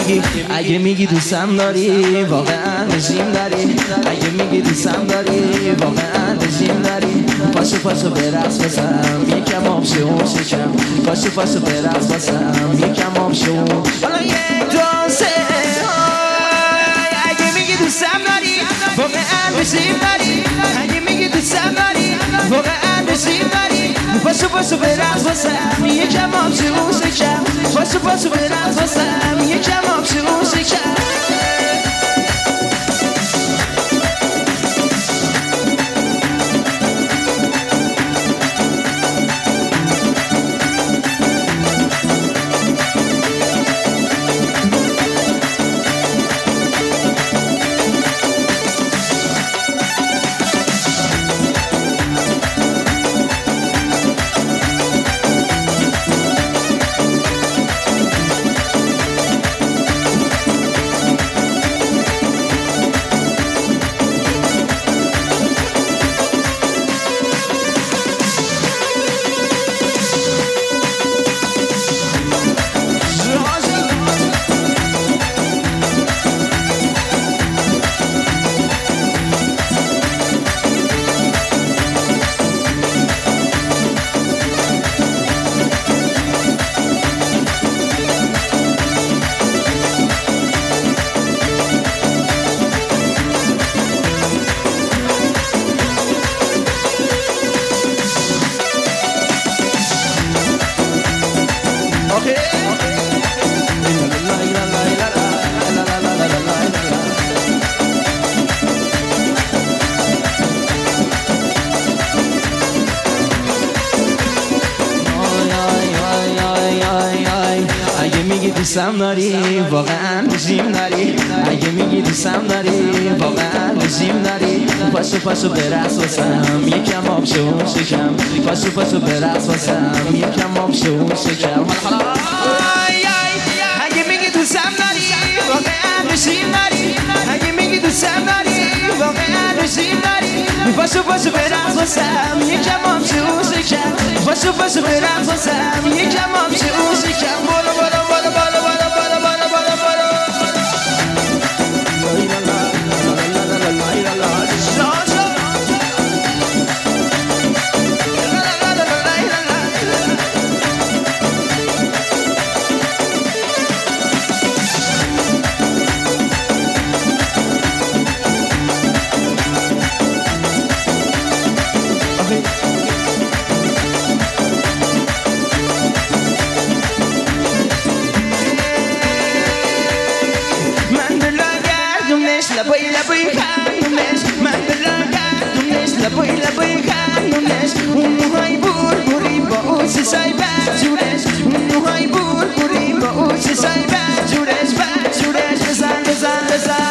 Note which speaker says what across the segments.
Speaker 1: اگه میگی دوستم داری واقعا رژیم داری، اگه میگی دوستم داری واقعا رژیم داری. پاشو برقص باسم یکم آب شو شکم، پاشو برقص باسم یکم آب شو. حالا یک دو سه اگه میگی دوستم داری واقعا رژیم داری، اگه میگی دوستم داری واقعا رژیم داری. پاشو برقص باسم یکم آب شو شکم، پاشو برقص باسم یکم آب شو شکم. دوستم داری واقعا رژیم داری، اگه میگی دوستم داری واقعا رژیم داری. پاشو برقص واسم یکم آب شو شکم، پاشو برقص واسم یکم آب شو شکم. اگه میگی دوستم داری واقعا رژیم داری، اگه میگی دوستم داری واقعا رژیم داری. پاشو برقص واسم یکم آب شو شکم، پاشو برقص واسم یکم آب شو شکم. لبوی خانومش من دلگردونش لبوی خانومش اون موهای بوری با اون چشای برجورش، اون موهای بوری با اون چشای برجورش بزن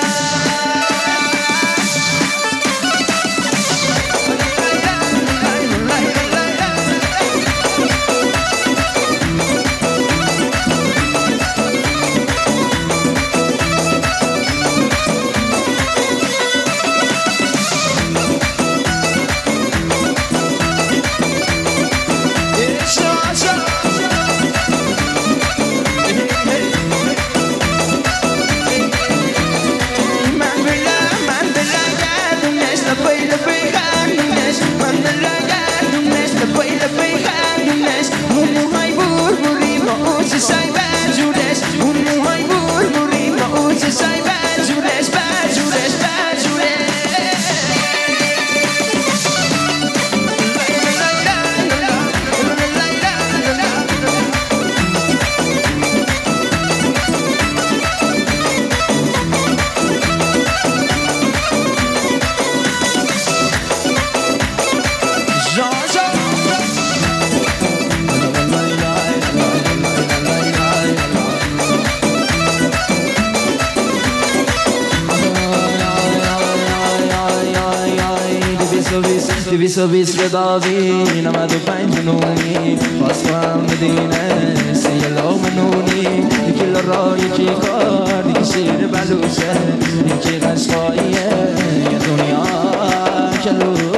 Speaker 1: دویست به دادی 95 نونی باز تو هم مدینه 3 لام نونی یکی لرا یکی کار یکی شیر بلوشه یکی قشقاییه یه دنیا کلو